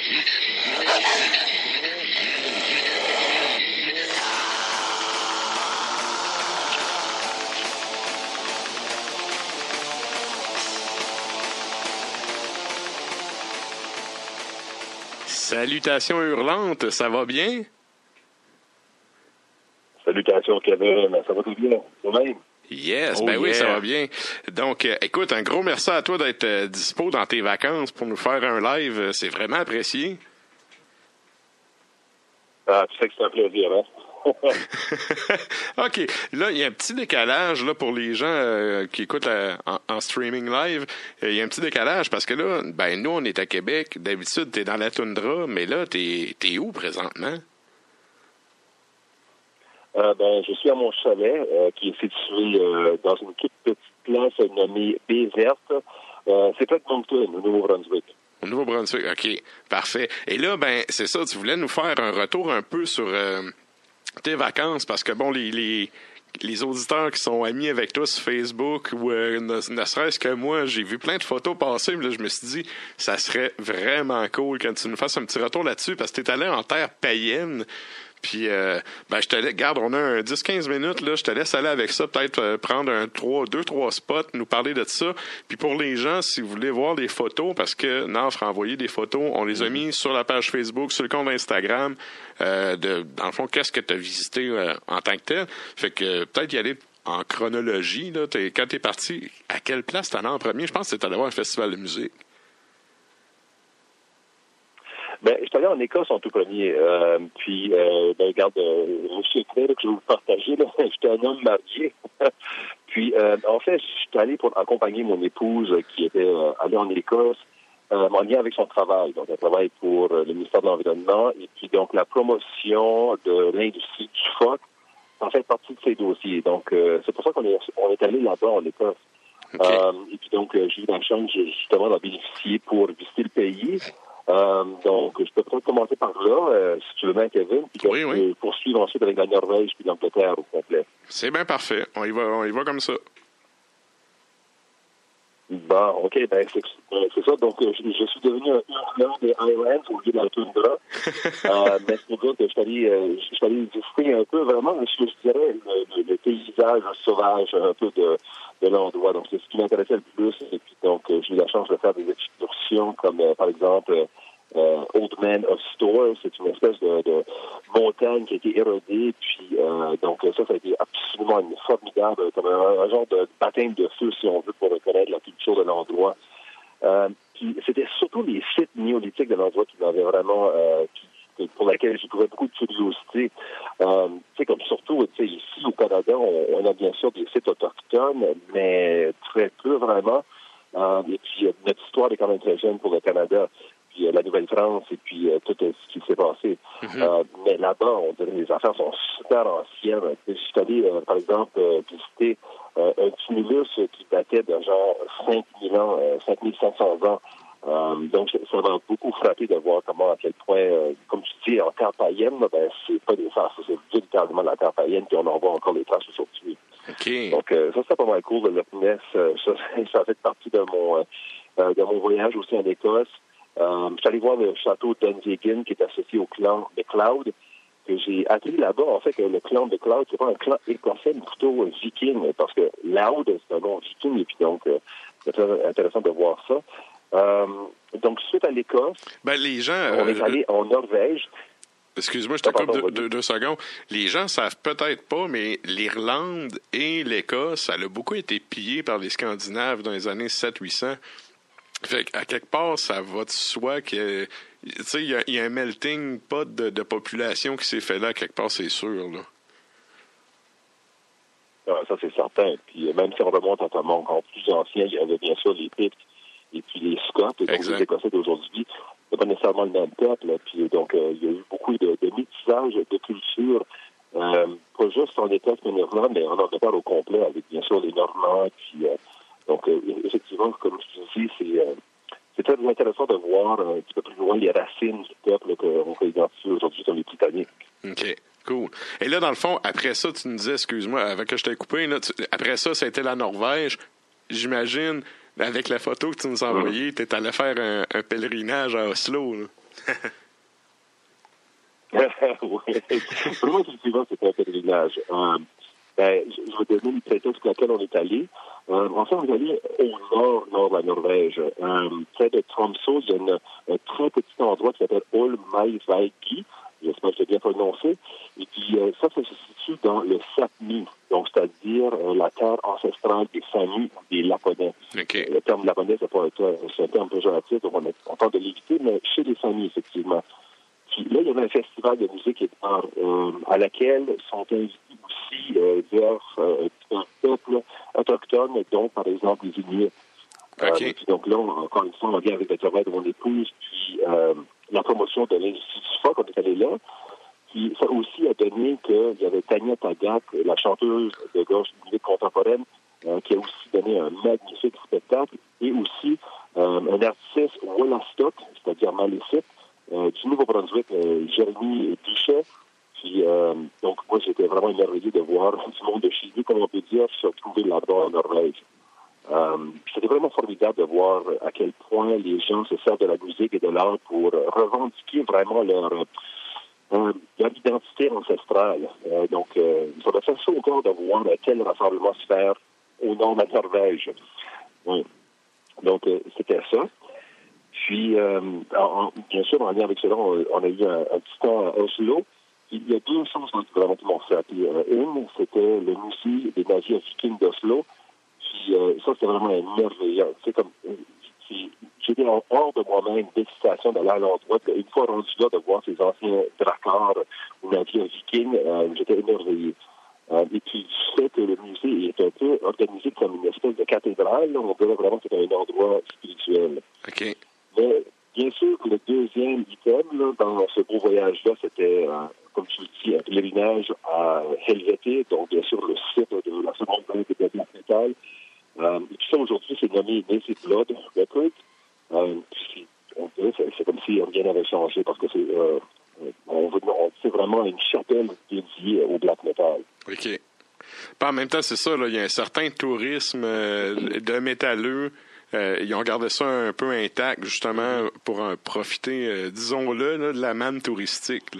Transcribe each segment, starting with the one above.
Salutations hurlantes, ça va bien? Salutations Kevin, ça va tout bien, toi-même? Yes, oui, ça va bien. Donc, écoute, un gros merci à toi d'être dispo dans tes vacances pour nous faire un live, c'est vraiment apprécié. Ah, tu sais que c'est un plaisir, hein? OK. Là, il y a un petit décalage là, pour les gens qui écoutent en streaming live. Il y a un petit décalage parce que là, nous, on est à Québec. D'habitude, t'es dans la toundra, mais là, t'es où présentement? Je suis à mon chalet qui est situé dans une toute petite place nommée Baie-Verte. C'est près de Moncton, au Nouveau-Brunswick. Au Nouveau-Brunswick, OK. Parfait. Et là, c'est ça, tu voulais nous faire un retour un peu sur tes vacances parce que, bon, les auditeurs qui sont amis avec toi sur Facebook ou ne serait-ce que moi, j'ai vu plein de photos passer, mais là, je me suis dit, ça serait vraiment cool quand tu nous fasses un petit retour là-dessus parce que tu es allé en terre païenne. Puis, je te laisse, regarde, on a un 10-15 minutes, là, je te laisse aller avec ça, peut-être prendre 2-3 spots, nous parler de ça. Puis pour les gens, si vous voulez voir des photos, parce que Naf a envoyé des photos, on les a mis sur la page Facebook, sur le compte Instagram, dans le fond, qu'est-ce que tu as visité en tant que tel. Fait que peut-être y aller en chronologie, là, quand t'es parti, à quelle place t'en as en premier? Je pense que t'es allé voir un festival de musique. Je suis allé en Écosse en tout premier. Regarde, je suis clair que je vais vous partager. J'étais un homme marié. Puis, en fait, je suis allé pour accompagner mon épouse qui était allée en Écosse en lien avec son travail. Donc, elle travaille pour le ministère de l'Environnement. Et puis, donc, la promotion de l'industrie du phoque en fait partie de ses dossiers. Donc, c'est pour ça qu'on est allé là-bas en Écosse. Okay. Et puis, donc, j'ai eu la chance justement d'en bénéficier pour visiter le pays. Donc, je peux peut-être commencer par là, si tu veux bien, Kevin, puis oui. Poursuivre ensuite avec la Norvège puis l'Angleterre au complet. C'est bien parfait. On y va comme ça. Bon, OK, c'est ça. Donc, je suis devenu un hurlant des Highlands au lieu de la toundra. Mais c'est pour dire que je suis allé visiter un peu, vraiment, je dirais, le paysage sauvage un peu de l'endroit. Donc, c'est ce qui m'intéressait le plus. Et puis, donc, j'ai eu la chance de faire des excursions comme, par exemple, Old Man of Storrs. C'est une espèce de montagne qui a été érodée. Puis, donc, ça a été absolument formidable, comme un genre de baptême de feu, si on veut, pour reconnaître la culture de l'endroit. Puis, c'était surtout les sites néolithiques de l'endroit qui m'avaient vraiment... pour laquelle j'ai trouvé beaucoup de curiosité. Comme surtout, ici au Canada, on a bien sûr des sites autochtones, mais très peu vraiment. Et puis, notre histoire est quand même très jeune pour le Canada, puis la Nouvelle-France, et puis tout ce qui s'est passé. Mais là-bas, on dirait que les affaires sont super anciennes. Je suis allé, par exemple, visiter un tumulus qui datait de genre 5000 ans, 5500 ans. Donc, ça m'a beaucoup frappé de voir comment, à quel point, comme tu dis, en terre païenne, c'est pas des farces, c'est véritablement la terre païenne, puis on en voit encore les traces aujourd'hui. Okay. Donc, ça, c'est pas mal cool, le Loch Ness. Ça fait partie de mon voyage aussi en Écosse. Je suis allé voir le château d'Unvegan, qui est associé au clan MacLeod, que j'ai appris là-bas, en fait, que le clan MacLeod, c'est pas un clan écossais, mais plutôt viking, parce que Loud, c'est un nom viking, et puis donc, c'est très intéressant de voir ça. Donc, suite à l'Écosse, les gens, on est allé en Norvège. Excuse-moi, je te coupe deux secondes. Les gens savent peut-être pas, mais l'Irlande et l'Écosse, ça a beaucoup été pillé par les Scandinaves dans les années 700-800. Fait qu'à quelque part, ça va de soi que, il y a un melting pot de population qui s'est fait là, quelque part, c'est sûr, là. Ah, ça, c'est certain. Puis même si on remonte à un monde encore plus ancien, il y avait bien sûr les Pictes et puis les Scots, et donc les Écossais d'aujourd'hui. C'est pas nécessairement le même peuple. Puis donc, il y a eu beaucoup de métissage de culture, pas juste en Écosse, mais en Irlande, mais en Angleterre au complet, avec bien sûr les Normands. Puis, donc, effectivement, comme je te dis, c'est très intéressant de voir un petit peu plus loin les racines du peuple qu'on peut identifier aujourd'hui comme les Britanniques. OK. Cool. Et là, dans le fond, après ça, tu nous disais, excuse-moi, avant que je t'ai coupé, là, après ça, ça a été la Norvège. J'imagine, avec la photo que tu nous as envoyée, tu es allé faire un pèlerinage à Oslo. Là. Oui. Vraiment, effectivement, c'était un pèlerinage. Je vais donner une prétexte pour laquelle on est allé. En fait, on est allé au nord de la Norvège. Près de Tromsø, il y a un très petit endroit qui s'appelle Olmaivaiki. J'espère que je l'ai bien prononcé. Et puis, ça se situe dans le Sapmi, donc c'est-à-dire la terre ancestrale des Samis ou des Laponais. Okay. Le terme Laponais, c'est un terme péjoratif, donc on tente de l'éviter, mais chez les Samis, effectivement. Puis là, il y avait un festival de musique et d'art à laquelle sont invités aussi un peuple autochtone, dont, par exemple, les Inuits. Okay. Puis donc là, encore une fois, on vient avec le travail de mon épouse, puis la promotion de l'Institut du Folk, on est allé là. Puis ça aussi a donné qu'il y avait Tanya Tagaq, la chanteuse de gauche musique contemporaine, qui a aussi donné un magnifique spectacle, et aussi un artiste Wollastock, c'est-à-dire malécite, du Nouveau-Brunswick, Jérémy Pichet. Puis, donc, moi, j'étais vraiment émerveillé de voir du monde de chez nous, comme on peut dire, se retrouver là-bas en Norvège. C'était vraiment formidable de voir à quel point les gens se servent de la musique et de l'art pour revendiquer vraiment leur identité ancestrale. Donc, ça m'a fait chaud au cœur de voir quel rassemblement se faire au nord de la Norvège. Oui. Donc, c'était ça. Puis, bien sûr, en lien avec cela, on a eu un petit temps à Oslo. Il y a deux choses vraiment qui m'ont frappé. Une, c'était le musée des navires vikings d'Oslo. Puis, ça, c'était vraiment merveilleux. C'est comme, j'étais hors de moi-même d'excitation d'aller à l'endroit. Une fois rendu là, de voir ces anciens dracars ou navires vikings, j'étais émerveillé. Et puis, du fait que le musée est un peu organisé comme une espèce de cathédrale, là, on dirait vraiment que c'est un endroit spirituel. OK. Mais, bien sûr, le deuxième item là, dans ce beau voyage-là, c'était, comme tu le dis, un pèlerinage à Helvete, donc bien sûr le site de la seconde vague de Black Metal. Et puis ça, aujourd'hui, c'est nommé Native Blood Records. C'est comme si rien n'avait changé parce que c'est vraiment une chapelle dédiée au Black Metal. OK. Puis en même temps, c'est ça, là, il y a un certain tourisme de métalleux. Ils ont gardé ça un peu intact, justement, pour profiter, disons-le, là, de la manne touristique. Là.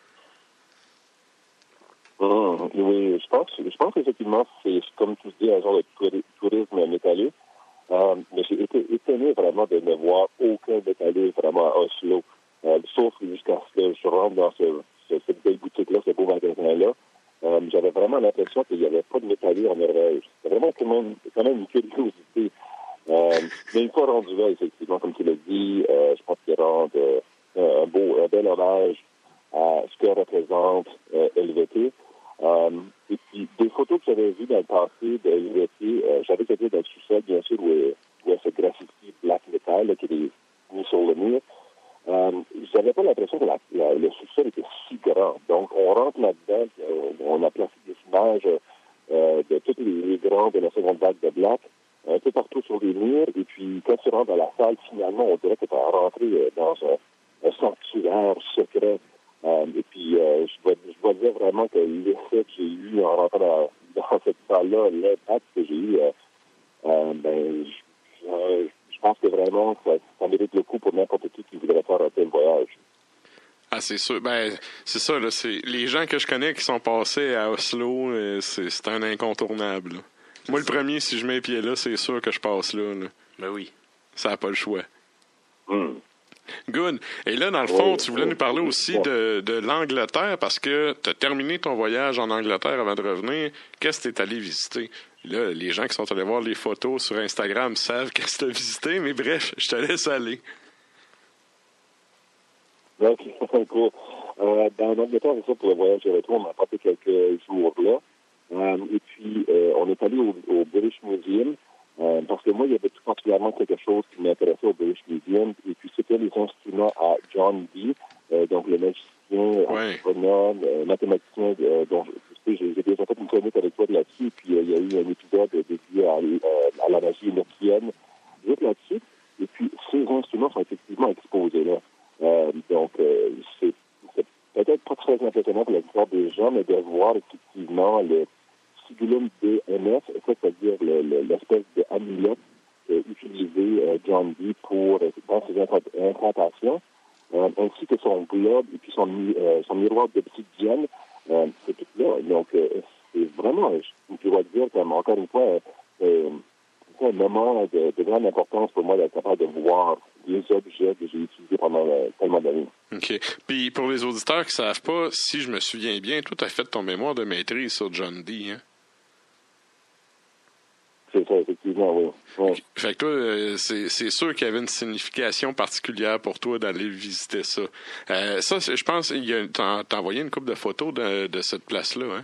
Oui, je pense qu'effectivement, c'est, comme tu dis, un genre de tourisme métalleux. Mais j'ai été étonné vraiment de ne voir aucun métalleux vraiment à Oslo. Sauf jusqu'à ce que je rentre dans cette belle boutique-là, ce beau magasin-là. J'avais vraiment l'impression qu'il n'y avait pas de métalleux en Norvège. C'est vraiment quand même une curiosité. Mais une fois rendu là, effectivement, comme tu l'as dit, je pense qu'il rend un bel hommage à ce que représente LVT. Et puis, des photos que j'avais vues dans le passé de LVT, j'avais été dans le sous-sol, bien sûr, où il y a ce graffiti Black Metal là, qui est mis sur le mur. J'avais pas l'impression que le sous-sol était si grand. Donc, on rentre là-dedans, on a placé des images de tous les grands de la seconde vague de Black, un peu partout sur les murs. Et puis, quand tu rentres dans la salle, finalement, on dirait que tu es rentré dans un sanctuaire secret. Et puis, je dois dire vraiment que l'effet que j'ai eu en rentrant dans cette salle-là, l'impact que j'ai eu, je pense que vraiment, ça mérite le coup pour n'importe qui voudrait faire un tel voyage. Ah, c'est sûr. Ben, c'est ça, là. C'est les gens que je connais qui sont passés à Oslo, c'est un incontournable. Là. Moi, le premier, si je mets les pieds là, c'est sûr que je passe là. Ben oui. Ça n'a pas le choix. Good. Et là, dans le fond, tu voulais nous parler aussi de l'Angleterre parce que tu as terminé ton voyage en Angleterre avant de revenir. Qu'est-ce que tu es allé visiter? Là, les gens qui sont allés voir les photos sur Instagram savent qu'est-ce que tu as visité, mais bref, je te laisse aller. OK, cool. En Angleterre, c'est ça, pour le voyage de retour, on a passé quelques jours là. Et puis, on est allé au British Museum. Parce que moi, il y avait tout particulièrement quelque chose qui m'intéressait au British Museum, et puis c'était les instruments à John Dee, donc le magicien, astronome, mathématicien, dont j'ai déjà fait une chronique avec toi là-dessus, et puis il y a eu un épisode dédié à la magie enochienne, juste là-dessus, et puis ces instruments sont effectivement exposés là. Donc, c'est peut-être pas très impressionnant pour la plupart des gens, mais de voir effectivement le Sigillum DMF, c'est-à-dire l'espèce d'amulette utilisée John Dee dans ses implantations. ainsi que son globe et puis son miroir d'obsidienne, c'est tout là. Donc, c'est vraiment, je dois dire, comme encore une fois, un moment de grande importance pour moi d'être capable de voir les objets que j'ai utilisés pendant tellement d'années. OK. Puis pour les auditeurs qui ne savent pas, si je me souviens bien, toi, tu as fait ton mémoire de maîtrise sur John Dee, hein? C'est ça, effectivement, oui. Ouais. Fait que toi, c'est sûr qu'il y avait une signification particulière pour toi d'aller visiter ça. Ça, je pense, t'as envoyé une couple de photos de cette place-là, hein?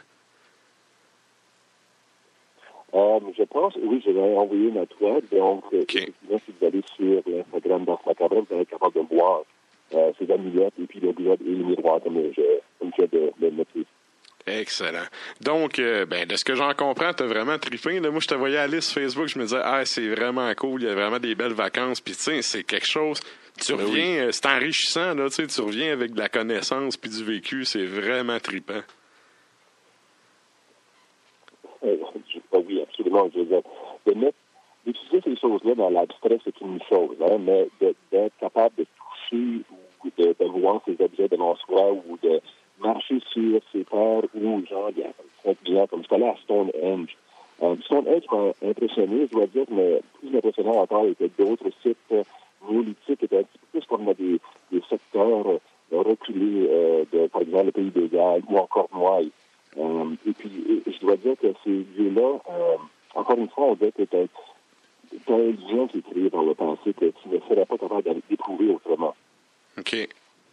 Je pense, oui, je vais envoyer une toile. Donc, si vous allez sur l'Instagram d'Ars Macabre, vous allez être capable de voir ces amulettes et puis le globe et le miroir comme je viens de le noter. Excellent. Donc, de ce que j'en comprends, t'as vraiment trippé. Là, moi, je te voyais aller sur Facebook, je me disais, c'est vraiment cool, il y a vraiment des belles vacances. Puis, tu sais, c'est quelque chose, tu reviens, c'est enrichissant, là, tu sais, tu reviens avec de la connaissance puis du vécu, c'est vraiment trippant. Oui, absolument. Je veux dire, d'utiliser ces choses-là dans l'abstrait, c'est une chose, hein, mais d'être capable de toucher ou de voir ces objets devant soi ou de marcher sur ses terres ou, genre, il y a 5 ans, comme je suis allé à Stonehenge. Stonehenge m'a impressionné, je dois dire, mais plus impressionnant encore était d'autres sites néolithiques qui étaient un petit peu plus comme des secteurs reculés par exemple, le pays de Galles ou encore Cornouailles. Et puis, je dois dire que ces lieux-là, encore une fois, on dirait que t'as un lien qui est créé par le passé que tu ne serais pas capable d'aller découvrir autrement. OK.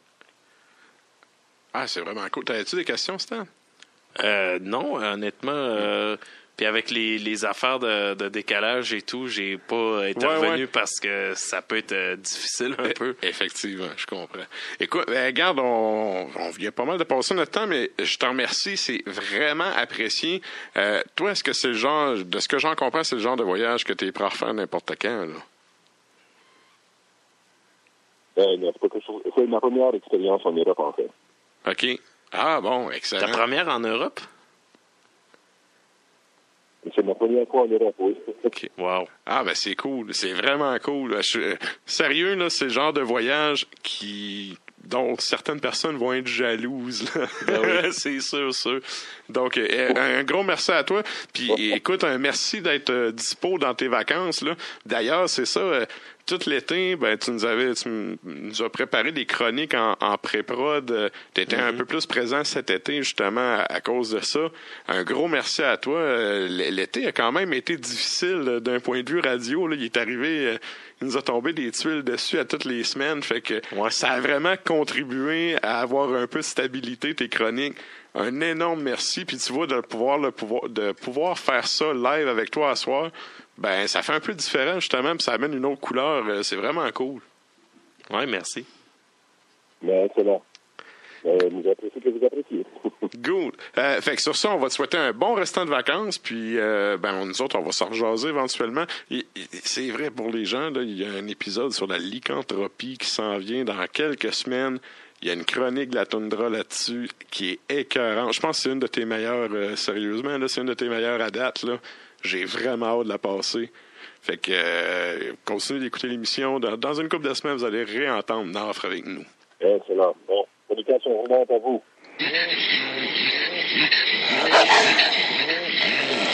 Ah, c'est vraiment cool. T'avais-tu des questions, Stan? Non, honnêtement. Puis avec les affaires de décalage et tout, j'ai pas intervenu parce que ça peut être difficile un peu. Effectivement, je comprends. Écoute, regarde, on vient pas mal de passer notre temps, mais je te remercie, c'est vraiment apprécié. Toi, est-ce que c'est le genre, de ce que j'en comprends, c'est le genre de voyage que tu es prêt à faire n'importe quand, là? Non, c'est ma première expérience en Europe, en fait. OK. Ah bon, excellent. Ta première en Europe? C'est ma première fois en Europe, oui. OK. Wow. Ah, ben c'est cool. C'est vraiment cool. Sérieux, là, c'est le genre de voyage dont certaines personnes vont être jalouses. Ben oui. C'est sûr. Donc, un gros merci à toi. Puis, écoute, un merci d'être dispo dans tes vacances, là. D'ailleurs, c'est ça... tout l'été, tu nous as préparé des chroniques en pré-prod. Tu étais un peu plus présent cet été, justement, à cause de ça. Un gros merci à toi. L'été a quand même été difficile d'un point de vue radio. Là. Il est arrivé, il nous a tombé des tuiles dessus à toutes les semaines. Fait que ça a vraiment contribué à avoir un peu de stabilité, tes chroniques. Un énorme merci. Puis tu vois, de pouvoir faire ça live avec toi à soir, ça fait un peu différent, justement, puis ça amène une autre couleur. C'est vraiment cool. Oui, merci. Excellent. Nous apprécions que vous appréciez. Good. Fait que sur ça, on va te souhaiter un bon restant de vacances, puis nous autres, on va s'en rejaser éventuellement. C'est vrai pour les gens, là, il y a un épisode sur la lycanthropie qui s'en vient dans quelques semaines. Il y a une chronique de la toundra là-dessus qui est écœurante. Je pense que c'est une de tes meilleures, sérieusement, là, c'est une de tes meilleures à date, là. J'ai vraiment hâte de la passer. Fait que continuez d'écouter l'émission. Dans une couple de semaines, vous allez réentendre Nafre avec nous. Excellent. Bon, salutations vraiment à vous.